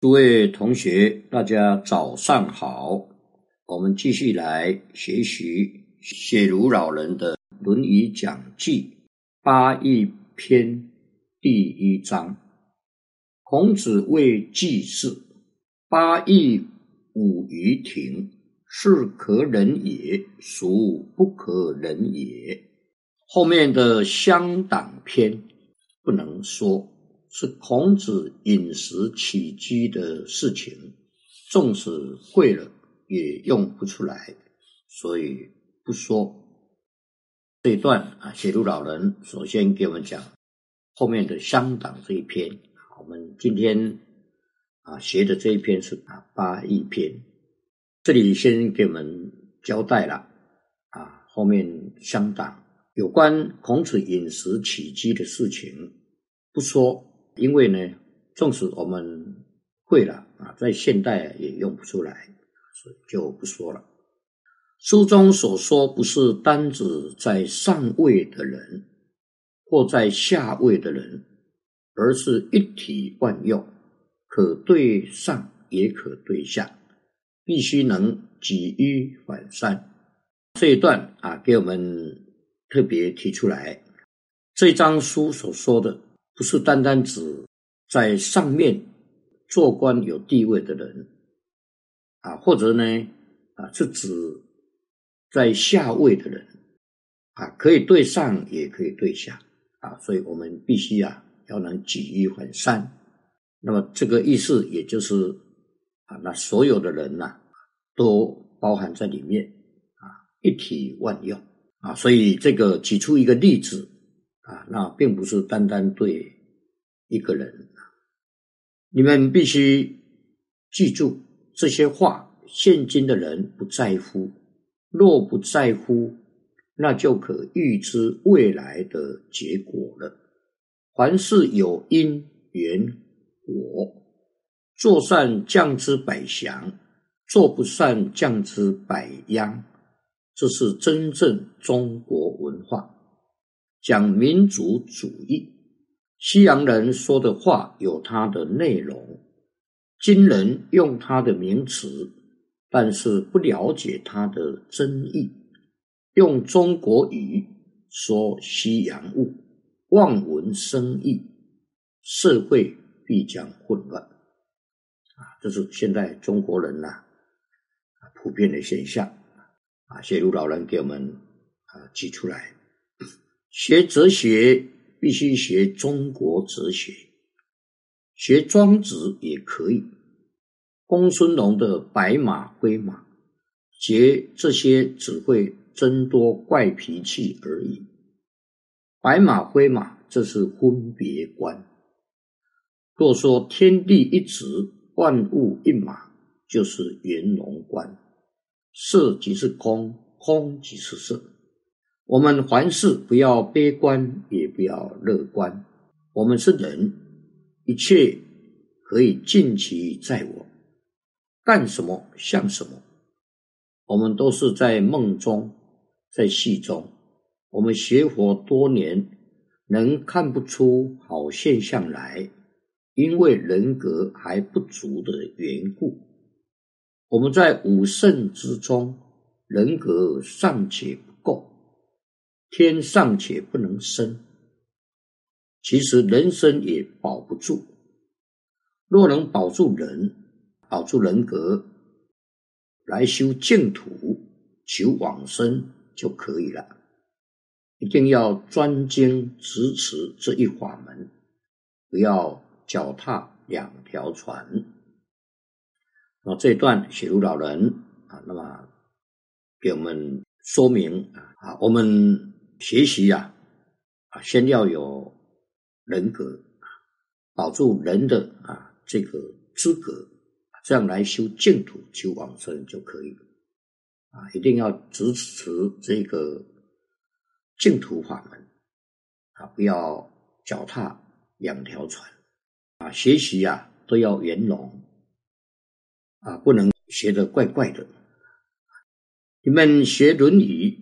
诸位同学，大家早上好。我们继续来学习写如老人的《论语讲记》八佾篇第一章。孔子谓季氏：八佾舞于庭，是可忍也，孰不可忍也？后面的乡党篇不能说，是孔子饮食起居的事情，纵使会了也用不出来，所以不说。这一段写如老人首先给我们讲后面的乡党这一篇。我们今天学的这一篇是八佾篇，这里先给我们交代了后面乡党有关孔子饮食起居的事情不说，因为呢纵使我们会了在现代也用不出来，所以就不说了。书中所说不是单指在上位的人或在下位的人，而是一体万用，可对上也可对下，必须能举一反三。这一段给我们特别提出来，这章书所说的不是单单指在上面做官有地位的人或者呢是指在下位的人可以对上也可以对下所以我们必须要能举一反三。那么这个意思也就是那所有的人都包含在里面一体万用所以这个举出一个例子那并不是单单对一个人。你们必须记住这些话，现今的人不在乎，若不在乎，那就可预知未来的结果了。凡事有因缘果，做善降之百祥，做不善降之百殃，这是真正中国文化，讲民族主义。西洋人说的话有它的内容，今人用它的名词，但是不了解它的真意，用中国语说西洋物，望文生义，社会必将混乱这是现在中国人普遍的现象写如老人给我们举出来。学哲学必须学中国哲学，学庄子也可以，公孙龙的白马灰马，学这些只会增多怪脾气而已。白马灰马这是分别观，若说天地一直，万物一马，就是圆融观，色即是空，空即是色。我们凡事不要悲观，也不要乐观。我们是人，一切可以尽其在我，干什么像什么。我们都是在梦中，在戏中。我们学佛多年，能看不出好现象来，因为人格还不足的缘故。我们在五圣之中，人格尚且不够，天尚且不能生，其实人生也保不住。若能保住人，保住人格，来修净土，求往生就可以了。一定要专精执持这一法门，不要脚踏两条船。这一段写如老人那么给我们说明我们学习先要有人格，保住人的这个资格，这样来修净土求往生就可以了一定要支持这个净土法门不要脚踏两条船学习都要圆融不能学得怪怪的。你们学论语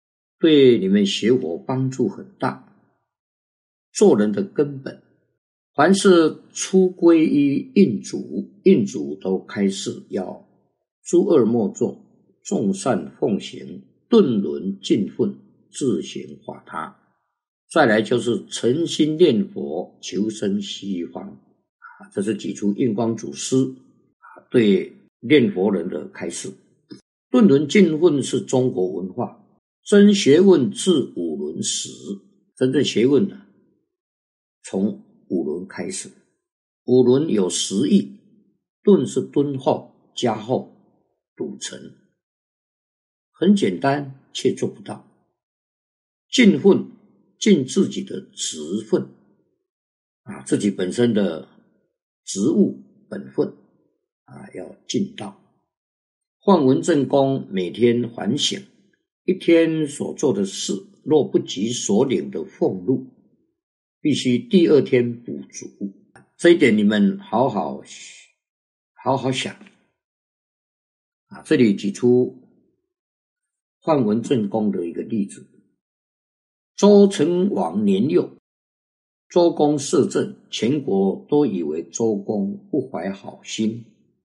对你们学佛帮助很大，做人的根本凡是初归于印主都开示要诸恶莫作，众善奉行，顿伦尽愤，自行化他。再来就是诚心念佛，求生西方。这是举出印光祖师对念佛人的开示。顿伦尽愤是中国文化，真学问自五伦始，真正学问呢，从五伦开始。五伦有10义，顿是敦厚、加厚、笃诚，很简单却做不到。尽愤，尽自己的职分自己本身的职务本分要尽到。换文正公每天反省，一天所做的事若不及所领的俸禄，必须第2天补足。这一点你们好好想这里举出换文正公的一个例子。周成王年幼，周公摄政，全国都以为周公不怀好心，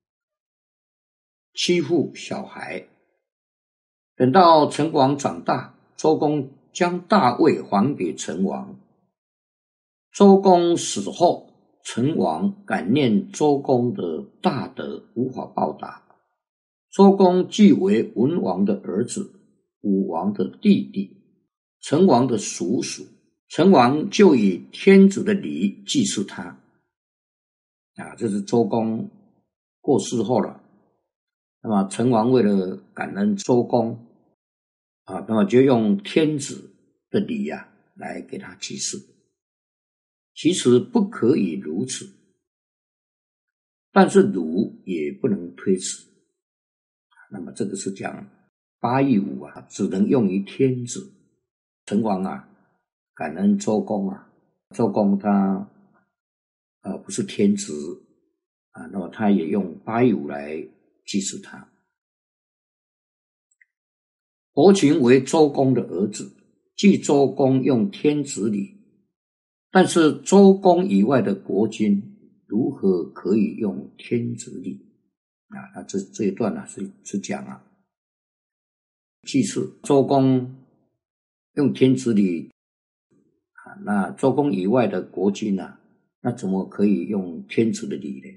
欺负小孩。等到成王长大，周公将大位还给成王。周公死后，成王感念周公的大德，无法报答。周公即为文王的儿子，武王的弟弟，成王的叔叔。成王就以天子的礼祭祀他这是周公过世后了。那么成王为了感恩周公那么就用天子的礼来给他祭祀。其实不可以如此，但是儒也不能推辞。那么这个是讲8佾舞只能用于天子。成王感恩周公周公他不是天子那么他也用8佾舞来祭祀他。伯禽为周公的儿子，即周公用天子礼，但是周公以外的国君如何可以用天子礼那这一段是讲祭祀周公用天子礼那周公以外的国君那怎么可以用天子的礼呢？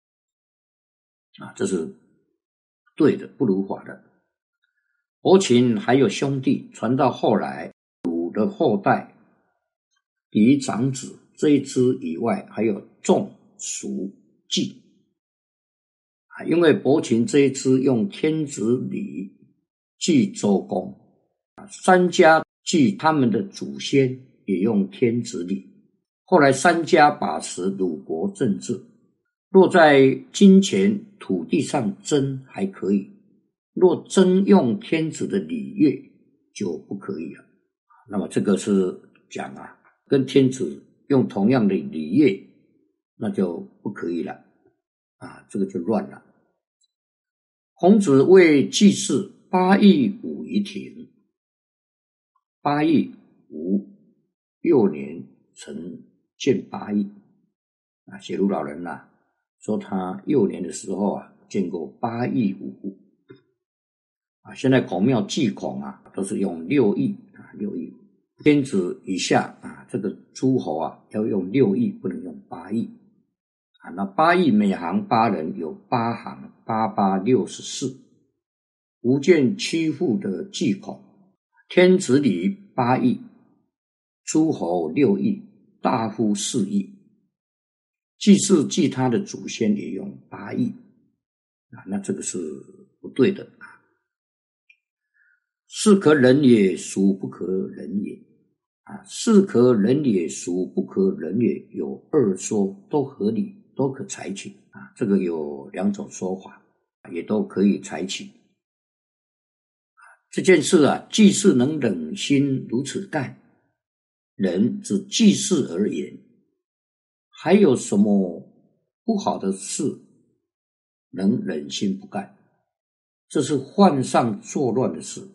这是对的，不如法的。伯禽还有兄弟，传到后来，鲁的后代嫡长子这一支以外，还有仲、叔、季因为伯禽这一支用天子礼祭周公3家祭他们的祖先也用天子礼。后来3家把持鲁国政治，若在金钱土地上争还可以，若真用天子的礼乐就不可以了。那么这个是讲跟天子用同样的礼乐那就不可以了这个就乱了。孔子为祭祀8佾舞于庭，8佾舞6年曾见8佾写如老人说他6年的时候见过8佾舞现在孔庙祭孔都是用6佾6佾。天子以下这个诸侯要用6佾，不能用8佾那8佾每行8人，有8行，8八64。无见欺负的祭孔，天子礼8佾，诸侯6佾，大夫4佾。祭祀祭他的祖先也用8佾那这个是不对的是可忍也，孰不可忍也是可忍也，孰不可忍也，有2说，都合理，都可采取这个有2种说法，也都可以采取这件事祭祀能忍心如此干，忍只祭祀而言，还有什么不好的事能忍心不干？这是犯上作乱的事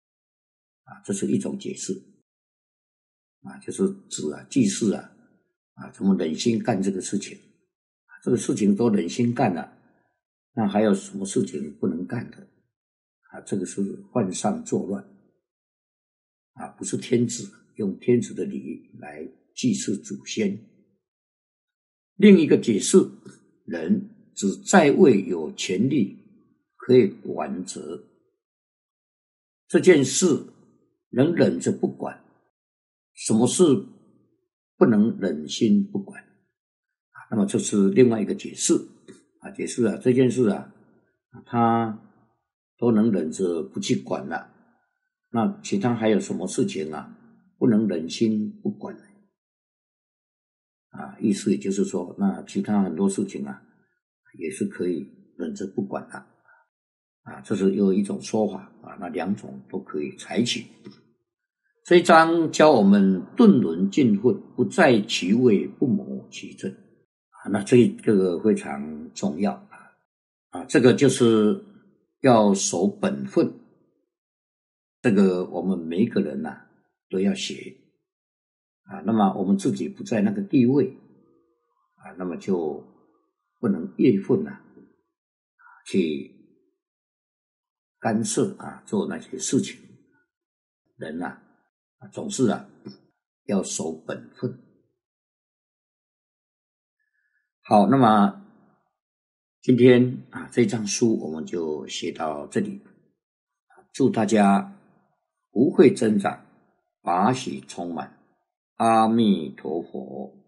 这是一种解释就是指祭祀怎么忍心干这个事情？这个事情都忍心干了，那还有什么事情不能干的？这个是犯上作乱不是天子用天子的礼来祭祀祖先。另一个解释，人只在位有权利可以管责这件事，能忍着不管，什么事不能忍心不管？那么这是另外一个解释解释这件事他都能忍着不去管了，那其他还有什么事情不能忍心不管意思也就是说，那其他很多事情也是可以忍着不管的这是有一种说法那两种都可以采取。这一章教我们顿伦尽混，不在其位，不谋其政那这个非常重要这个就是要守本分，这个我们每一个人都要学那么我们自己不在那个地位那么就不能越分去干涉做那些事情。人总是要守本分。好，那么今天这章书我们就写到这里，祝大家福慧增长，法喜充满，阿弥陀佛。